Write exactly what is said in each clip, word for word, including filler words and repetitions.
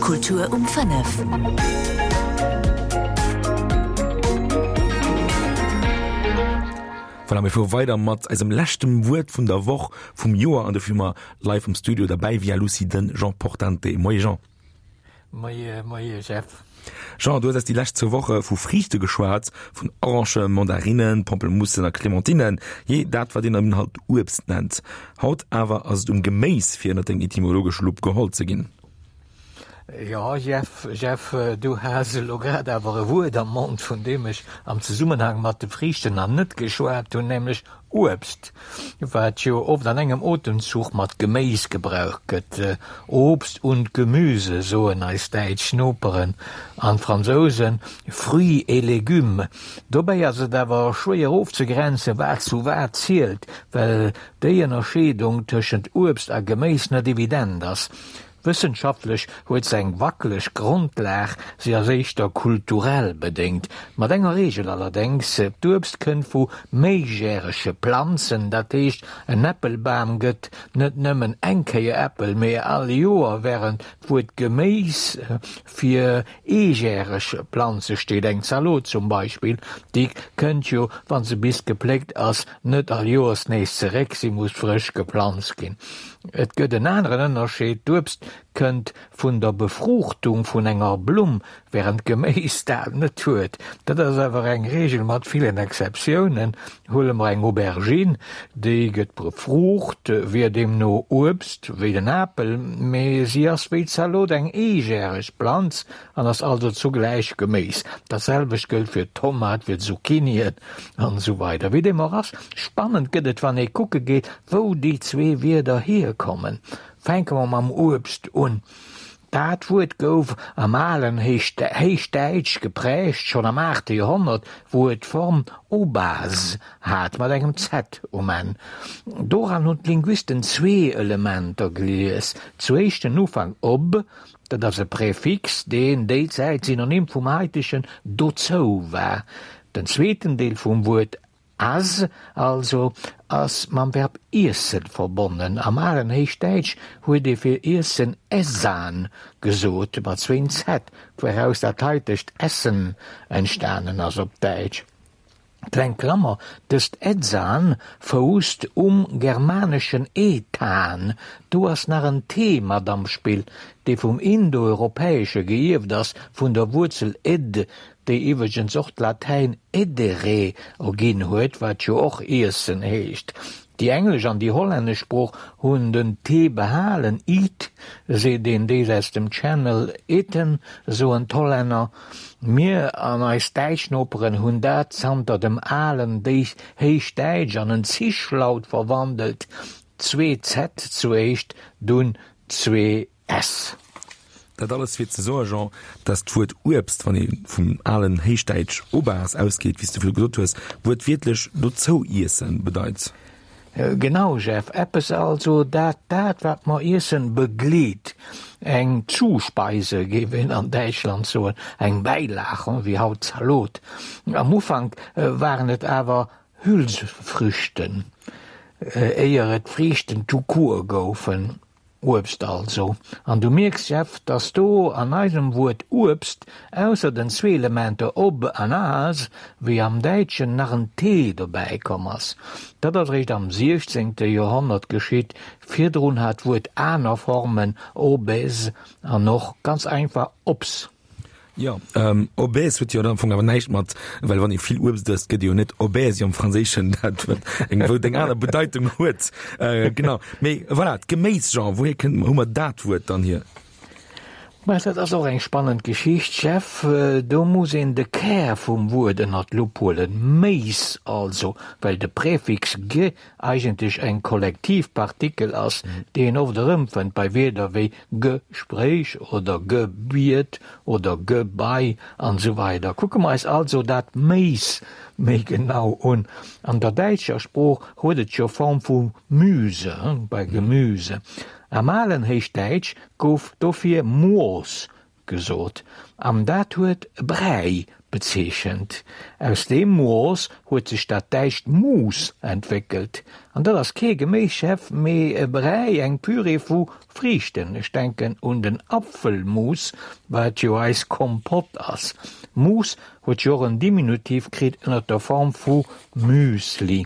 Kultur um fünf. Voilà, wir weiter mat als dem lächtem Wort vun der Woche vom Joar an der Firma live im Studio dabei via Lucy den Jean Portante. Moi Jean. Moi, moi, Chef. Jean, du hast die letzte Woche vu Früchte geschwarz, von Orange, Mandarinen, Pampelmussen, Clementinen, je dat war den am halt Obst nennt. Haut aber als um Gemäß für den etymologischen Loop geholt zu gehen. Ja, Jeff, Jeff, du hast lo grad aber ein Wort am Mund, von dem ich am Zusammenhang mit den Früchten noch nicht geschwärmt habe, nämlich Obst. Was ja oft an engem Atemzug mit Gemäß gebraucht wird. Äh, Obst und Gemüse, so in als Deutsch Schnupperen. An Franzosen Fruits et Légumes. Dabei also da war schwer aufzugrenzen, was zu was zählt, weil die Unterscheidung zwischen Obst und Gemäß nicht evident ist. Wissenschaftlich huet seg wackelig Grundlag sehr seichter kulturell bedingt. Mat enger Regel allerdings, d'Obst kën vu méigéresche Pflanzen, dat heißt, en Äppelbaum gëtt net nëmmen enkeie Äppel mehr all Joer, während wo et Gemäß fir egéresche Pflanze steht, eng Salot zum Beispiel, die könnt jo, wann se bis gepflegt ass, net all Joers nächste Reck, sie muss frisch gepflanzt gin. Et gëtt en anderen Unterschied, d'Obst könnt vun der Befruchtung vun enger Blum während Gemäß dat net tuet. Dat ass awer eng Regel mat vielen Exzeptionen. Holem eng Aubergine, déi gëtt befrucht, wie dem no Obst, wie den Apel, me si ass wie Salot eng egéres Pflanz, an ass also zugleich Gemäß. Dasselbech gëlt fir Tomat, fir Zucchini an so weiter. Wie dem ass spannend gëtt, wann e kucke geht, wo die zwee wieder herkommen. Fenken wir am Obst un. Dat wurt gouf am Malen heichdeitsch geprägt, schon am achten Jahrhundert, wo et Form Obas hat, mat engem Z um en. Doran hun Linguisten zwei Elementer gelees. Zuerst den Ufang ob, dat as e Präfix, den derzeit synonym vom heitischen dozo war. Den zweiten Deel vom Wort as, also als man Verb essen verbunden. Am allen Heichdeitsch huet de fir essen essan gesot, mat zween Z, woraus dat heitecht Essen entstanden as op Deitsch. Klein Klammer, dest Edsan verust um germanischen Etan, du hast nach ein Thema am Spiel, die vom indoeuropäische geift das von der Wurzel ed, die iwgens auch Latein edere ogin huet, wat jo och essen hecht. Die Englisch an die holländisch Spruch hun den Tee behalen, eat, se den des aus dem Channel eten, so ein Holländer. Mir an eis Deitschnopperen hun dat zanter dem Aalen deich heich Deitsch an en Zischlaut verwandelt. Zwei Z zuecht, dun zwei S. Dat alles wird so, Jean, dass du Obst, wenn ich vom allen Heichdeitsch Obers ausgeht, wie du viel gesagt hast, wird wirklich nur so essen bedeutet. Genau, Chef, Eppes also dat dat wat ma essen beglied, eng Zuspeise gewinn an Deutschland so, eng Beilage, wie haut Salot. Am Ufang äh, waren et awer Hülsfrüchten, äh, eier et Früchten tout court goufen. Obst also. An du merkst, Chef, dass du an einem Wort Obst außer den zwei Elemente ob an as, wie am Deutschen nach ein T dabei kommst. Das hat recht am sechzehnten Jahrhundert geschieht, vierdrun hat Wort einer Formen obes, an noch ganz einfach Obst. Ja, ähm, obes wird ja dann von aber nicht mal, weil wenn ich viel Obst das geht ja nicht obes im Französischen, das wird irgendwo eine andere Bedeutung hat. Äh, genau. Aber voilà, gemäß Jean, woher können wir das Wort dann hier? Das ist auch eine spannende Geschichte, Chef. Da muss in der Kehr vom Wort nach Lupolen. Meis also, weil der Präfix ge eigentlich ein Kollektivpartikel ist, mhm. den auf der Rümpfen bei weder wie Gespräch oder Gebiet oder Gebei und so weiter. Gucken wir uns also das Meis mehr genau an. An der deutschen Spruch hat es ja Form von Müse, hm, bei Gemüse. Am allen Heichdeitsch gouf dofir Moos gesot. Am dat huet Brei bezeechent. Aus dem Moos huet sich dat deicht Mus entwickelt. An dat ass ke Geméischef méi e Brei eng Püree vu Frichten. Ich denken un den Apfelmus, wat jo eis Kompott ass. Mus huet jo een Diminutiv krit ënner der Form vu Müsli.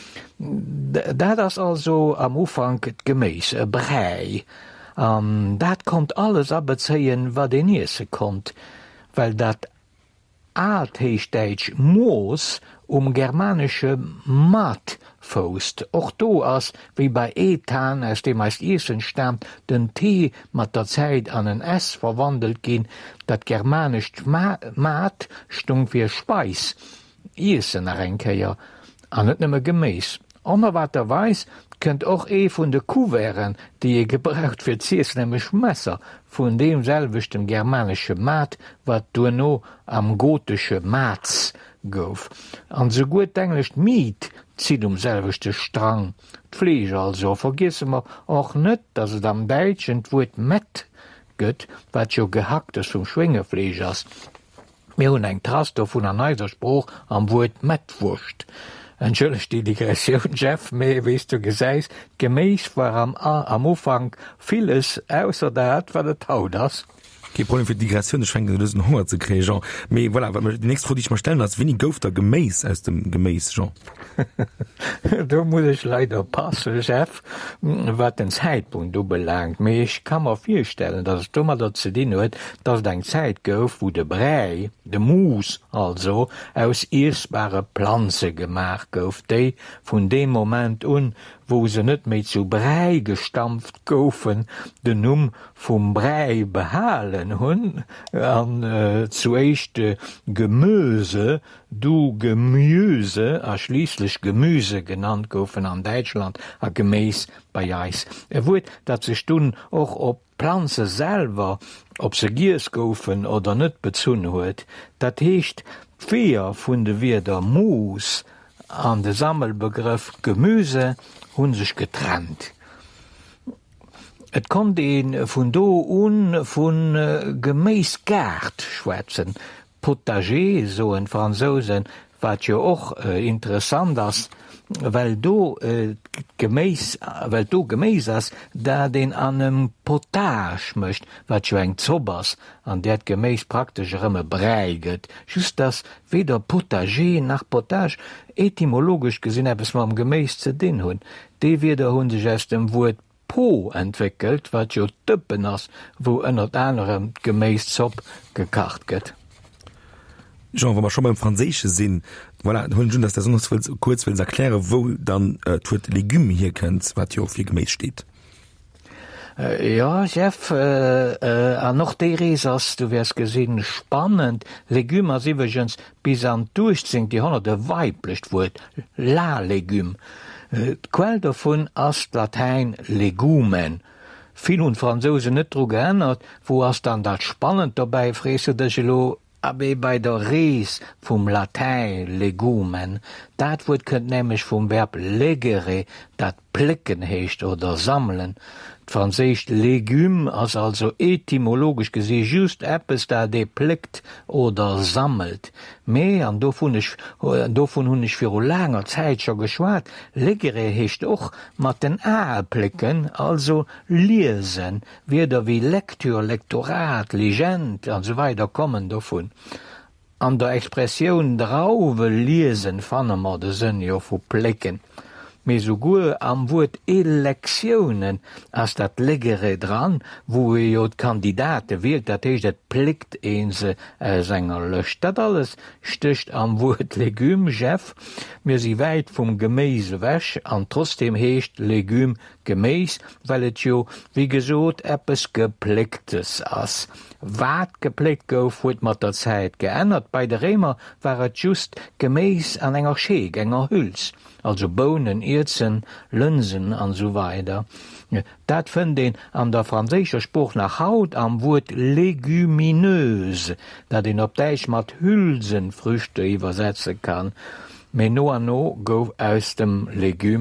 Dat ass also am Ufang et Geméis, e Brei. Um, dat kommt alles abezeien, wat den Ise kommt, weil dat Altheichteitsch Moos um germanische Mat faust. Och do ass, wie bei Ethan, aus dem meist Isen stammt, den T mat der Zeit an en S verwandelt gin, dat germanisch Mat stung fir Speis. Isen erenkeier, an net nimmer Gemäß. Onerwaterweis könnt auch e vun de Kuverren, die je gebraucht fir ziesnemmech Messer, vun demselwichten germanische Mat, wat du no am gotische Mats gouf. An so gut englicht Miet zieht um selwichte Strang. D'Flieg also vergisse ma och net, dass es am Deitschen d'wurt Mett gëtt, wat jo gehacktes vum Schwingeflieg ass. Mir hunn eng Trasto vun an Neiserspruch am Wurt Mettwurcht. Entschuldigt die Digression, Jeff, me wiest du geseis, gemäß war am, am Ufang vieles außer dat, war der Tau das. Kein Problem für die Digression, ich schwenke lösen Hunger zu kriegen, Jean. Me, voilà, die nächste Frage, die ich mal stellen lasse, wenig Gouf der Gemäß aus dem Gemäß, Jean? Da muss ich leider passen, Chef, was den Zeitpunkt du belangt. Me, ich kann mir vorstellen, dass es dummer dazu dienen wird, dass dein Zeit gouf, wo der Brei, der Mus, also, aus essbare Pflanzen gemacht gouf, die von dem Moment an, wo se net méi zu Brei gestampft goufen, den Numm vum Brei behalen hunn, an äh, zuéischte Gemüse, du Gemüse, a schliesslich Gemüse genannt goufen an Deutschland, a gemäß bei Eis. Er wurt, dat se stun och op Pflanze selber, ob se Giers goufen oder net bezun huet, dat heecht vier vun de Wierder Mus an de Sammelbegriff Gemüse hun sich getrennt. Et kommt een vun do un vun äh, Gemäßgart schwätzen. Potager, so en Franzosen, wat jo och äh, interessant ass, weil do äh, gemäß, weil do gemäß ass, da den an nem Potage möcht, wat jo eng Zobbers, an der gemäß praktisch rëmme breiget. Just das weder Potager nach Potage, etymologisch gesinn es ma am gemäß ze den hunn. De wie der hun sich aus dem Wort Po entwickelt, wat jo Tüppen ass, wo ënner anderem gemäß Zopp gekacht gëtt. Jean, wenn wir schon beim Französischen sind, voilà, hun schon, dass der sonst kurz will erklären, wo dann äh, tut Legüme hier könnt, was hier auf ihr Gemäß steht. Äh, ja, Chef, äh, äh, an noch die Resas, du wärst gesehen, spannend. Legüme als übrigens bis an durchzinkt, die haben der weiblich Wort, la Legüme. Äh, Quell davon ist Latein Legumen. Viel und Franzosen nicht drüber geändert, wo hast dann das spannend dabei, fräse de Gelo, aber bei der Res vom Latein Legumen, dat wird könnt nämlich vom Verb legere, dat plicken hecht oder sammeln. Französisch Legume als also etymologisch gesehen just etwas, da de plickt oder sammelt. Mehr an davon ich, davon hun ich für langer Zeit schon geschwart. Legere hecht auch mit den A plicken, also lesen, wieder wie Lektür, Lektorat, Legend und so weiter kommen davon. An der Expression drauwe lesen fangen wir de Sinn ja von plicken. Me so gut am Wort Elektionen as dat Legere dran, wo e jo d Kandidate wählt, dat hecht dat plikt een se äh, senger löscht. Dat alles sticht am Wort Legüm, Chef. Mir si weit vom Gemäse wäsch, an trotzdem hecht Legüm gemäß, weil et jo, wie gesot, eppes gepliktes ass. Wat geplickt gouf, huet mat der Zeit geändert. Bei der Remer war et just gemäß an enger Scheeg, enger Hülz. Also Bohnen, Irzen, Linsen an so weiter. Dat fën den an der franzéscher Spruch nach Haut am Wort legumineuse, dat den op Deich mat Hülsenfrüchte übersetzen kann. Me no an no gouf aus dem Legüm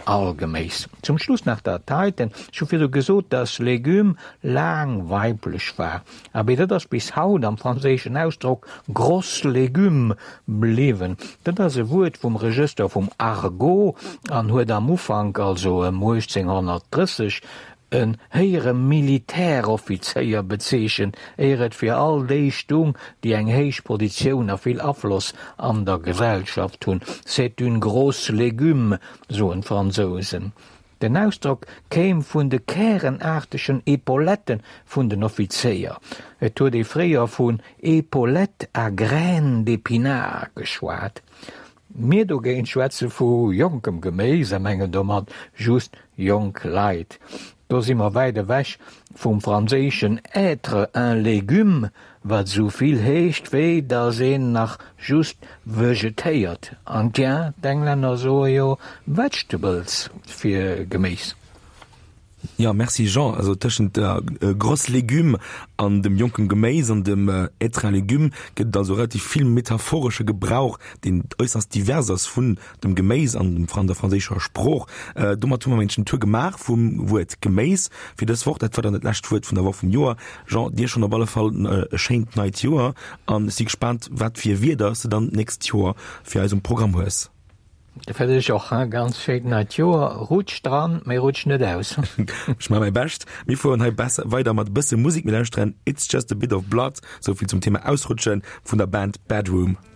allgemäß. Zum Schluss nach der Zeit, denn schon wieder gesot, dass Legüm lang weiblich war. Aber das bis haut am französischen Ausdruck Gros Legüm blieben. Das ist ein Wort vom Register vom Argot an huet am Ufang, also im achtzehnhundertdreißig, een heere Militäroffiziier bezeechen, eret fir all déi Stung, die eng héich Position a viel Afloss an der Gesellschaft hunn. C'est un gros Legüm, so en Franzosen. Den Ausdruck kéim vun de kärenarteschen Epauletten vun den Offiziier. Et huet dei fréier vun Epaulette a grain d'épinard geschwaart. Mir do géint Schwäze vu jonkem Geméis am engen dommer just jong Leiit. Do simmer weide wäch vum franzéschen être un Legüm, wat soviel heecht wéi, da se nach just vegetéiert. An ja, d'Engländer so jo Vegetables fir Geméis. Ja, merci Jean. Also tschent der äh, Gros Legüm an dem jungen Gemäis an dem äh, Etre Legüm gibt da so relativ viel metaphorische Gebrauch, den äußerst divers von dem Gemäis an dem Fran der französischer Spruch. Äh, dummer tun Menschen Tour gemacht vom Wort Gemäis für das Wort etwa dann nicht Wort von der Woche vom Jahr. Jean, dir schon auf alle Fall äh, Schenkt Night Jahr und sie gespannt, was für wir das dann nächstes Jahr für ein Programm hast. Da fäll ich auch hein, ganz schön Natur rutsch dran, mir rutsch nicht aus. Ich mach mein Best. Wir fahren heute besser weiter mit ein bisschen Musik mit It's Just a Bit of Blood. So viel zum Thema Ausrutschen von der Band Bedroom.